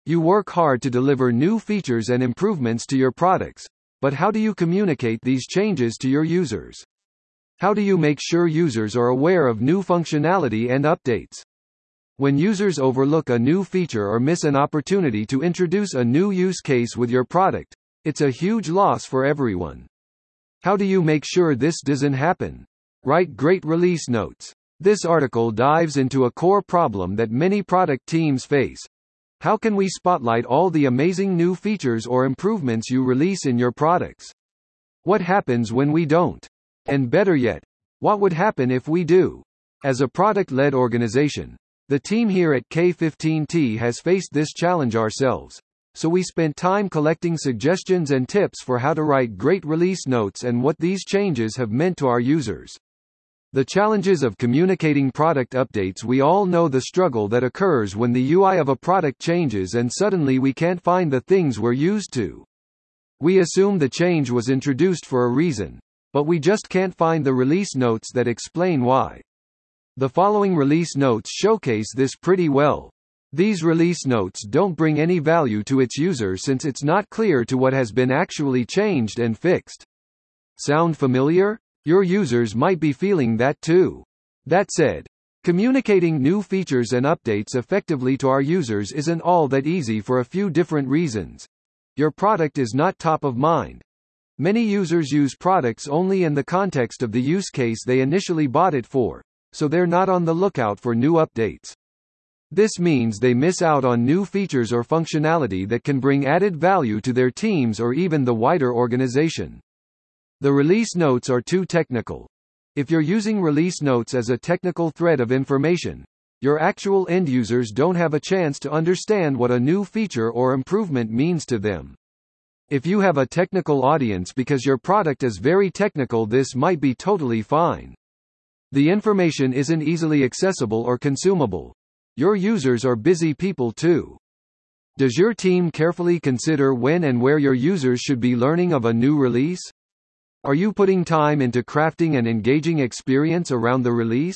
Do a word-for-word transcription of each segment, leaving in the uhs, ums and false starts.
You work hard to deliver new features and improvements to your products, but how do you communicate these changes to your users? How do you make sure users are aware of new functionality and updates? When users overlook a new feature or miss an opportunity to introduce a new use case with your product, it's a huge loss for everyone. How do you make sure this doesn't happen? Write great release notes. This article dives into a core problem that many product teams face. How can we spotlight all the amazing new features or improvements you release in your products? What happens when we don't? And better yet, what would happen if we do? As a product-led organization, the team here at K fifteen T has faced this challenge ourselves, so we spent time collecting suggestions and tips for how to write great release notes and what these changes have meant to our users. The challenges of communicating product updates. We all know the struggle that occurs when the U I of a product changes and suddenly we can't find the things we're used to. We assume the change was introduced for a reason, but we just can't find the release notes that explain why. The following release notes showcase this pretty well. These release notes don't bring any value to its user since it's not clear to what has been actually changed and fixed. Sound familiar? Your users might be feeling that too. That said, communicating new features and updates effectively to our users isn't all that easy for a few different reasons. Your product is not top of mind. Many users use products only in the context of the use case they initially bought it for, so they're not on the lookout for new updates. This means they miss out on new features or functionality that can bring added value to their teams or even the wider organization. The release notes are too technical. If you're using release notes as a technical thread of information, your actual end users don't have a chance to understand what a new feature or improvement means to them. If you have a technical audience because your product is very technical, this might be totally fine. The information isn't easily accessible or consumable. Your users are busy people too. Does your team carefully consider when and where your users should be learning of a new release? Are you putting time into crafting an engaging experience around the release?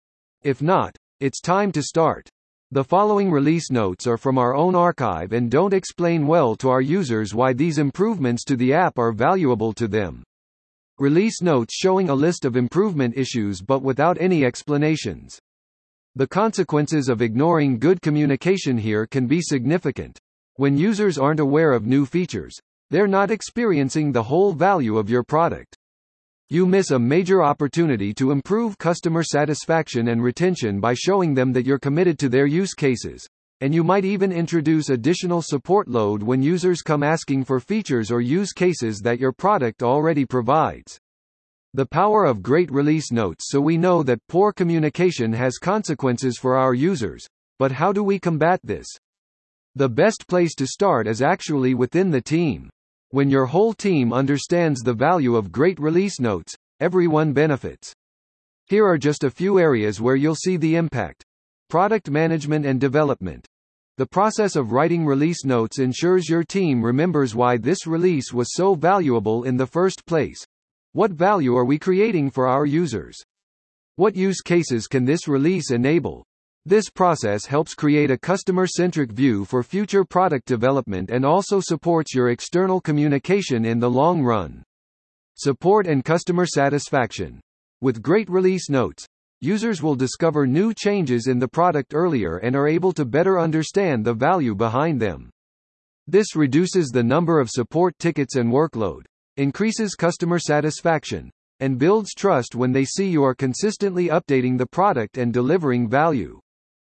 If not, it's time to start. The following release notes are from our own archive and don't explain well to our users why these improvements to the app are valuable to them. Release notes showing a list of improvement issues but without any explanations. The consequences of ignoring good communication here can be significant. When users aren't aware of new features, they're not experiencing the whole value of your product. You miss a major opportunity to improve customer satisfaction and retention by showing them that you're committed to their use cases, and you might even introduce additional support load when users come asking for features or use cases that your product already provides. The power of great release notes. So we know that poor communication has consequences for our users, but how do we combat this? The best place to start is actually within the team. When your whole team understands the value of great release notes, everyone benefits. Here are just a few areas where you'll see the impact. Product management and development. The process of writing release notes ensures your team remembers why this release was so valuable in the first place. What value are we creating for our users? What use cases can this release enable? This process helps create a customer-centric view for future product development and also supports your external communication in the long run. Support and customer satisfaction. With great release notes, users will discover new changes in the product earlier and are able to better understand the value behind them. This reduces the number of support tickets and workload, increases customer satisfaction, and builds trust when they see you are consistently updating the product and delivering value.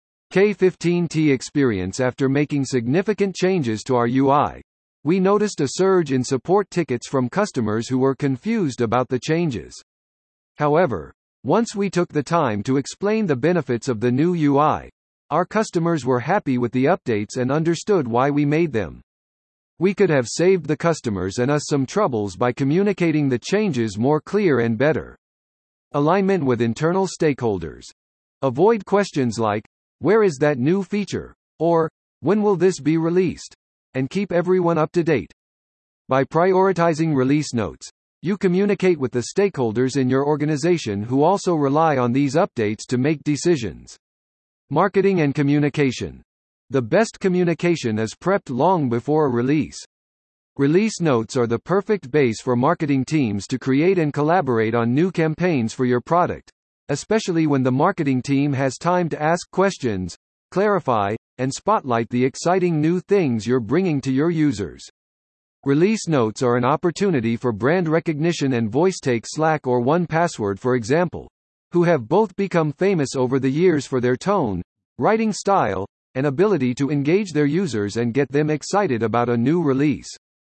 K fifteen T experience. After making significant changes to our U I, we noticed a surge in support tickets from customers who were confused about the changes. However, once we took the time to explain the benefits of the new U I, our customers were happy with the updates and understood why we made them. We could have saved the customers and us some troubles by communicating the changes more clear and better. Alignment with internal stakeholders. Avoid questions like, "Where is that new feature?" or "When will this be released?" and keep everyone up to date. By prioritizing release notes, you communicate with the stakeholders in your organization who also rely on these updates to make decisions. Marketing and communication. The best communication is prepped long before a release. Release notes are the perfect base for marketing teams to create and collaborate on new campaigns for your product, especially when the marketing team has time to ask questions, clarify, and spotlight the exciting new things you're bringing to your users. Release notes are an opportunity for brand recognition and voice. Take Slack or one Password for example, who have both become famous over the years for their tone, writing style, and ability to engage their users and get them excited about a new release.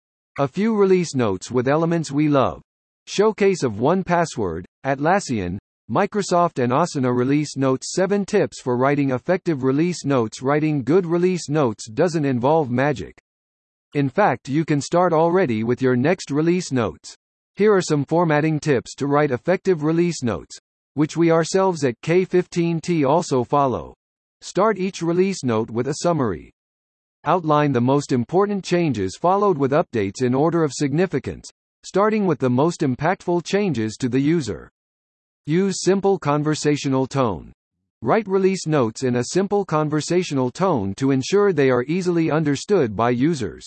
A few release notes with elements we love. Showcase of one Password, Atlassian, Microsoft and Asana Release Notes. seven Tips for writing effective release notes. Writing good release notes doesn't involve magic. In fact, you can start already with your next release notes. Here are some formatting tips to write effective release notes, which we ourselves at K fifteen T also follow. Start each release note with a summary. Outline the most important changes followed with updates in order of significance, starting with the most impactful changes to the user. Use simple conversational tone. Write release notes in a simple conversational tone to ensure they are easily understood by users.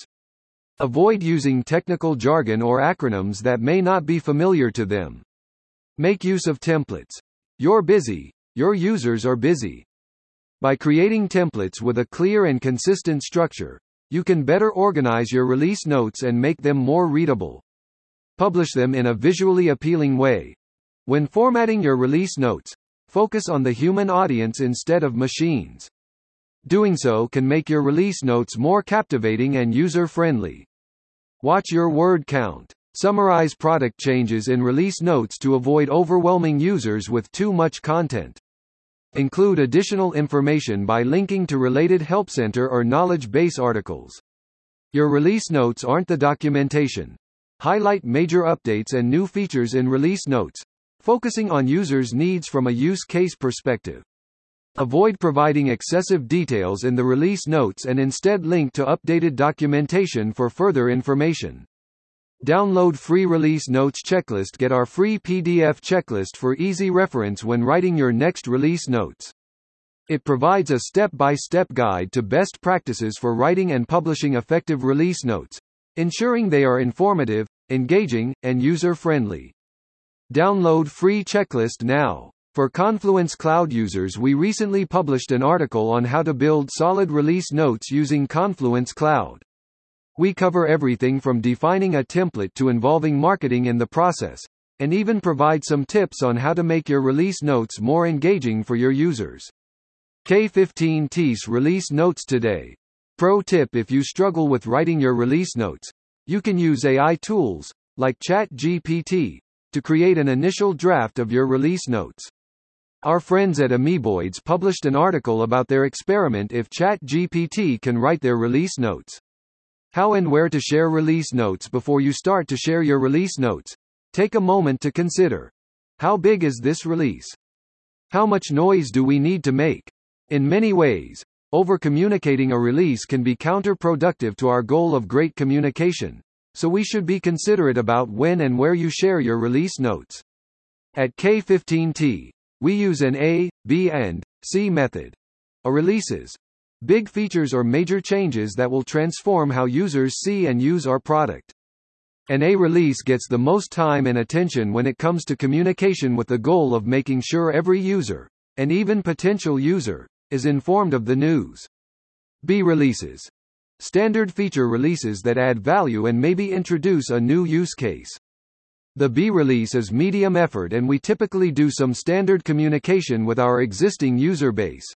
Avoid using technical jargon or acronyms that may not be familiar to them. Make use of templates. You're busy, your users are busy. By creating templates with a clear and consistent structure, you can better organize your release notes and make them more readable. Publish them in a visually appealing way. When formatting your release notes, focus on the human audience instead of machines. Doing so can make your release notes more captivating and user-friendly. Watch your word count. Summarize product changes in release notes to avoid overwhelming users with too much content. Include additional information by linking to related help center or knowledge base articles. Your release notes aren't the documentation. Highlight major updates and new features in release notes, focusing on users' needs from a use case perspective. Avoid providing excessive details in the release notes and instead link to updated documentation for further information. Download free release notes checklist. Get our free P D F checklist for easy reference when writing your next release notes. It provides a step-by-step guide to best practices for writing and publishing effective release notes, ensuring they are informative, engaging, and user-friendly. Download free checklist now. For Confluence Cloud users, we recently published an article on how to build solid release notes using Confluence Cloud. We cover everything from defining a template to involving marketing in the process, and even provide some tips on how to make your release notes more engaging for your users. K fifteen T's Release Notes Today. Pro tip: if you struggle with writing your release notes, you can use A I tools, like ChatGPT, to create an initial draft of your release notes. Our friends at Amoeboids published an article about their experiment if ChatGPT can write their release notes. How and where to share release notes. Before you start to share your release notes, take a moment to consider: how big is this release? How much noise do we need to make? In many ways, over-communicating a release can be counterproductive to our goal of great communication, so we should be considerate about when and where you share your release notes. At K fifteen T, we use an A, B and C method. A releases big features or major changes that will transform how users see and use our product. An A release gets the most time and attention when it comes to communication, with the goal of making sure every user, and even potential user, is informed of the news. B releases standard feature releases that add value and maybe introduce a new use case. The B release is medium effort, and we typically do some standard communication with our existing user base.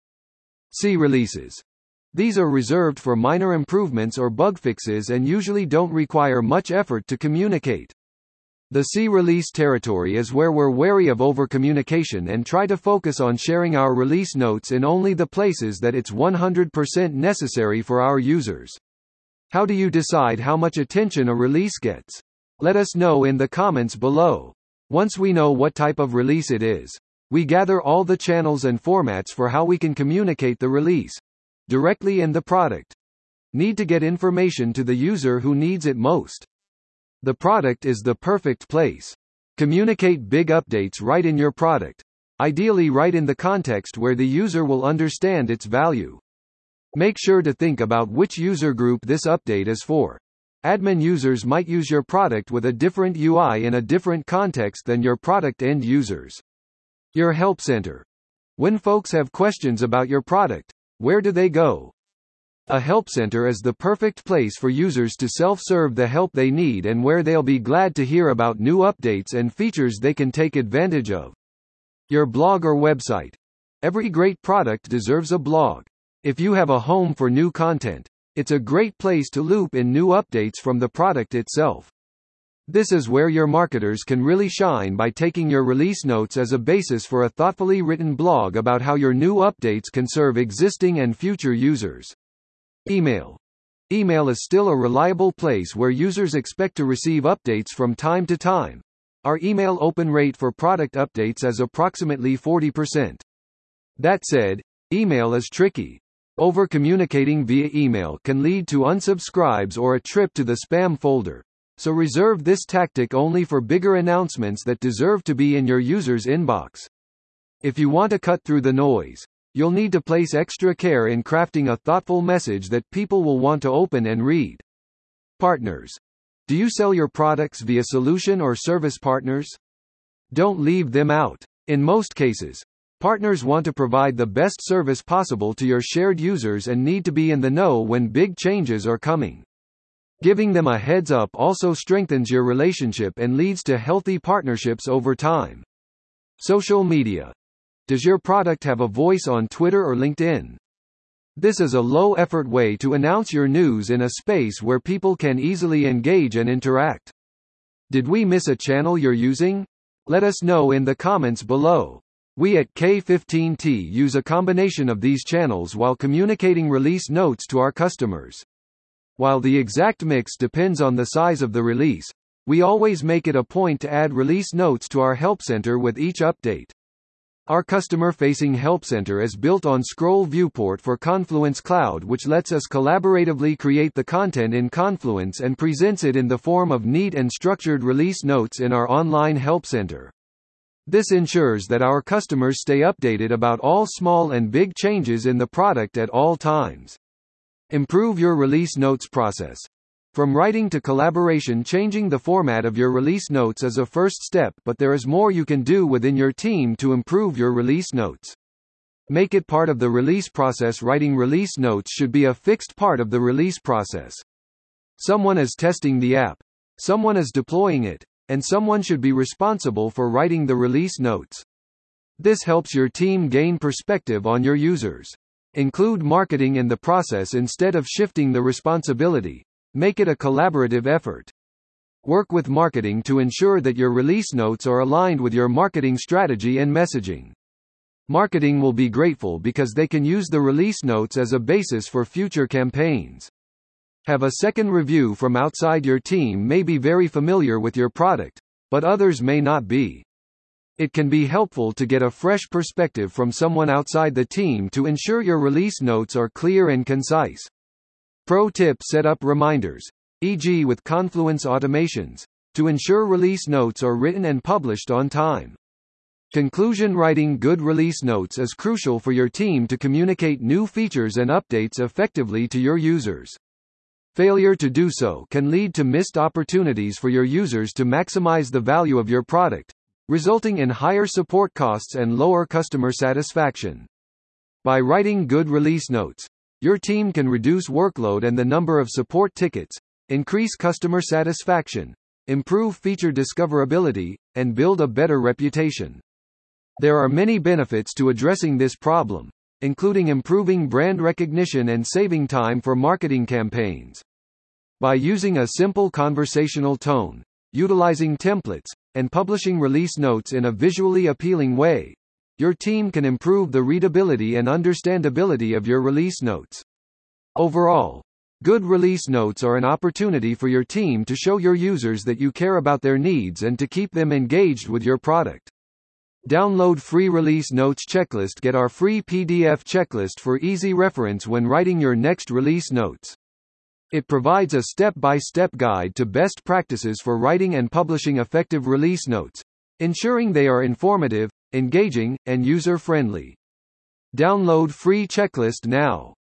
C releases. These are reserved for minor improvements or bug fixes and usually don't require much effort to communicate. The C release territory is where we're wary of over-communication and try to focus on sharing our release notes in only the places that it's one hundred percent necessary for our users. How do you decide how much attention a release gets? Let us know in the comments below. Once we know what type of release it is, we gather all the channels and formats for how we can communicate the release directly in the product. Need to get information to the user who needs it most. The product is the perfect place. Communicate big updates right in your product, ideally right in the context where the user will understand its value. Make sure to think about which user group this update is for. Admin users might use your product with a different U I in a different context than your product end users. Your help center. When folks have questions about your product, where do they go? A help center is the perfect place for users to self-serve the help they need and where they'll be glad to hear about new updates and features they can take advantage of. Your blog or website. Every great product deserves a blog. If you have a home for new content, it's a great place to loop in new updates from the product itself. This is where your marketers can really shine by taking your release notes as a basis for a thoughtfully written blog about how your new updates can serve existing and future users. Email. Email is still a reliable place where users expect to receive updates from time to time. Our email open rate for product updates is approximately forty percent. That said, email is tricky. Over-communicating via email can lead to unsubscribes or a trip to the spam folder, so reserve this tactic only for bigger announcements that deserve to be in your user's inbox. If you want to cut through the noise, you'll need to place extra care in crafting a thoughtful message that people will want to open and read. Partners. Do you sell your products via solution or service partners? Don't leave them out. In most cases, partners want to provide the best service possible to your shared users and need to be in the know when big changes are coming. Giving them a heads up also strengthens your relationship and leads to healthy partnerships over time. Social media. Does your product have a voice on Twitter or LinkedIn? This is a low-effort way to announce your news in a space where people can easily engage and interact. Did we miss a channel you're using? Let us know in the comments below. We at K fifteen T use a combination of these channels while communicating release notes to our customers. While the exact mix depends on the size of the release, we always make it a point to add release notes to our help center with each update. Our customer-facing help center is built on Scroll Viewport for Confluence Cloud, which lets us collaboratively create the content in Confluence and presents it in the form of neat and structured release notes in our online help center. This ensures that our customers stay updated about all small and big changes in the product at all times. Improve your release notes process. From writing to collaboration, changing the format of your release notes is a first step, but there is more you can do within your team to improve your release notes. Make it part of the release process. Writing release notes should be a fixed part of the release process. Someone is testing the app, someone is deploying it, and someone should be responsible for writing the release notes. This helps your team gain perspective on your users. Include marketing in the process instead of shifting the responsibility. Make it a collaborative effort. Work with marketing to ensure that your release notes are aligned with your marketing strategy and messaging. Marketing will be grateful because they can use the release notes as a basis for future campaigns. Have a second review from outside your team may be very familiar with your product, but others may not be. It can be helpful to get a fresh perspective from someone outside the team to ensure your release notes are clear and concise. Pro tip: set up reminders, for example with Confluence automations, to ensure release notes are written and published on time. Conclusion: writing good release notes is crucial for your team to communicate new features and updates effectively to your users. Failure to do so can lead to missed opportunities for your users to maximize the value of your product, resulting in higher support costs and lower customer satisfaction. By writing good release notes, your team can reduce workload and the number of support tickets, increase customer satisfaction, improve feature discoverability, and build a better reputation. There are many benefits to addressing this problem, including improving brand recognition and saving time for marketing campaigns. By using a simple conversational tone, utilizing templates, and publishing release notes in a visually appealing way, your team can improve the readability and understandability of your release notes. Overall, good release notes are an opportunity for your team to show your users that you care about their needs and to keep them engaged with your product. Download free Release Notes Checklist. Get our free P D F checklist for easy reference when writing your next release notes. It provides a step-by-step guide to best practices for writing and publishing effective release notes, ensuring they are informative, engaging, and user-friendly. Download free checklist now.